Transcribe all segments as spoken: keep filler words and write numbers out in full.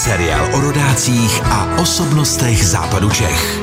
Seriál o rodácích a osobnostech západu Čech.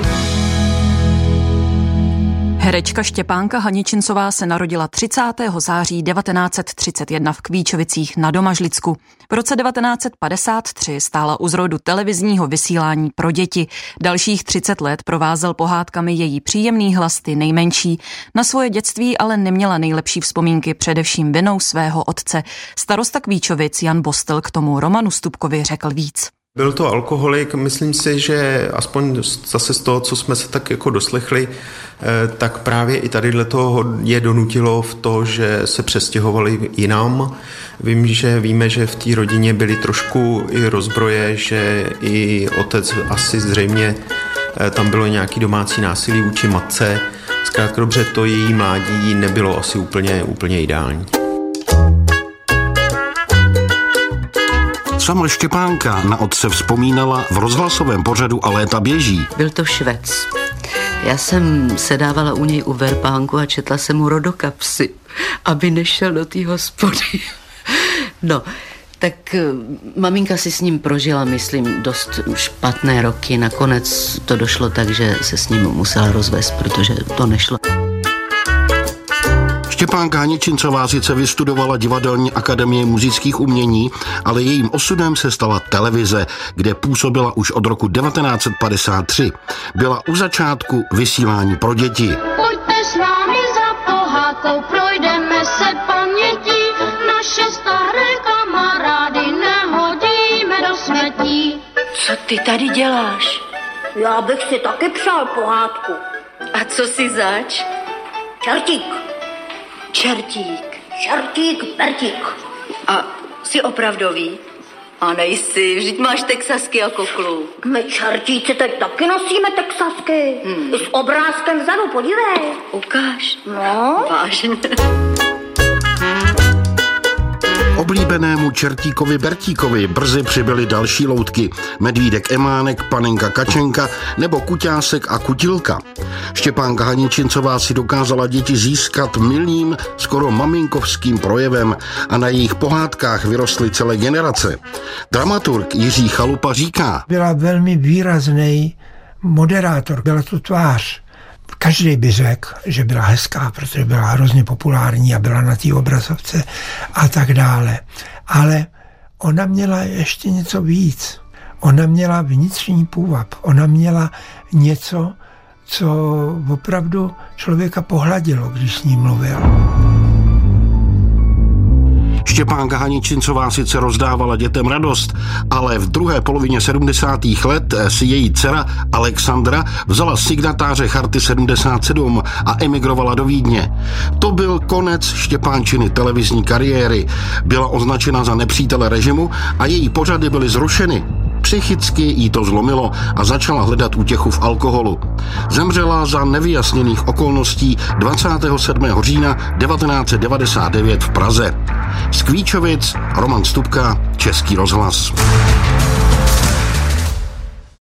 Herečka Štěpánka Haničincová se narodila třicátého září devatenáct set třicet jedna v Kvíčovicích na Domažlicku. V roce devatenáct set padesát tři stála u zrodu televizního vysílání pro děti. Dalších třicet let provázel pohádkami její příjemný hlas Ty nejmenší. Na svoje dětství ale neměla nejlepší vzpomínky, především vinou svého otce. Starosta Kvíčovic Jan Bostel k tomu Romanu Stupkovi řekl víc. Byl to alkoholik, myslím si, že aspoň zase z toho, co jsme se tak jako doslechli, tak právě i tady toho je donutilo v to, že se přestěhovali jinam. Vím, že víme, že v té rodině byly trošku i rozbroje, že i otec asi zřejmě tam bylo nějaký domácí násilí vůči matce. Zkrátka dobře, to její mládí nebylo asi úplně, úplně ideální. Sama Štěpánka na otce vzpomínala v rozhlasovém pořadu A léta běží. Byl to Švec. Já jsem sedávala u něj u verpánku a četla jsem mu rodokapsy, aby nešel do té hospody. No, tak maminka si s ním prožila, myslím, dost špatné roky. Nakonec to došlo tak, že se s ním musela rozvést, protože to nešlo. Štěpánka Haničincová sice vystudovala Divadelní akademii muzických umění, ale jejím osudem se stala televize, kde působila už od roku devatenáct set padesát tři. Byla u začátku vysílání pro děti. Pojďte s námi za pohádkou, projdeme se pamětí, naše staré kamarády nehodíme do smetí. Co ty tady děláš? Já bych si taky přál pohádku. A co si zač? Čertík. Čertík. Čertík, pertík. A jsi opravdový? A nejsi, vždyť máš texasky jako kluk. My čertíci teď taky nosíme texasky. Hmm. I s obrázkem vzadu, podívej. Ukáž. No. Vážně. Oblíbenému Čertíkovi Bertíkovi brzy přibyly další loutky. Medvídek Emánek, Panenka Kačenka nebo Kuťásek a Kutilka. Štěpánka Haničincová si dokázala děti získat milým, skoro maminkovským projevem a na jejich pohádkách vyrostly celé generace. Dramaturg Jiří Chalupa říká: Byla velmi výrazný moderátor, byla tu tvář. Každý by řekl, že byla hezká, protože byla hrozně populární a byla na té obrazovce a tak dále. Ale ona měla ještě něco víc. Ona měla vnitřní půvab. Ona měla něco, co opravdu člověka pohladilo, když s ní mluvil. Štěpánka Haničincová sice rozdávala dětem radost, ale v druhé polovině sedmdesátých let si její dcera Alexandra vzala signatáře Charty sedmdesát sedm a emigrovala do Vídně. To byl konec Štěpánčiny televizní kariéry. Byla označena za nepřítele režimu a její pořady byly zrušeny. Psychicky jí to zlomilo a začala hledat útěchu v alkoholu. Zemřela za nevyjasněných okolností dvacátého sedmého října devatenáct set devadesát devět v Praze. Z Kvíčovic Roman Stupka, Český rozhlas.